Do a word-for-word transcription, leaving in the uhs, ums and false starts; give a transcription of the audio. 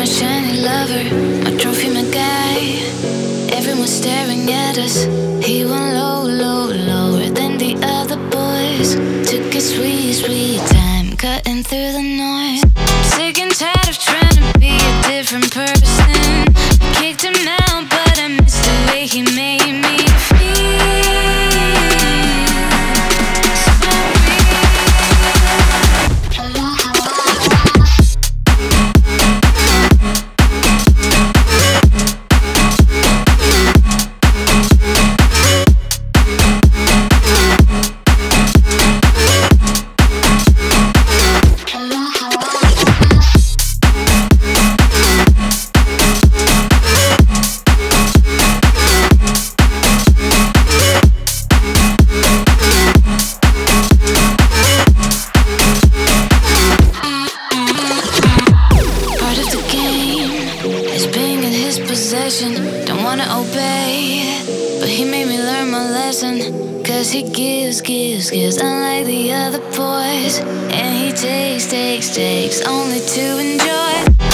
my shiny lover, my trophy, my guy. Everyone's staring at us. He went low, low, lower than the other boys. Took his sweet, sweet time, cutting through the noise. Sick and tired of trying to be a different person. I kicked him out, but I missed the way he made me feel. Don't wanna obey, but he made me learn my lesson. Cause he gives, gives, gives, unlike the other boys. And he takes, takes, takes, only to enjoy.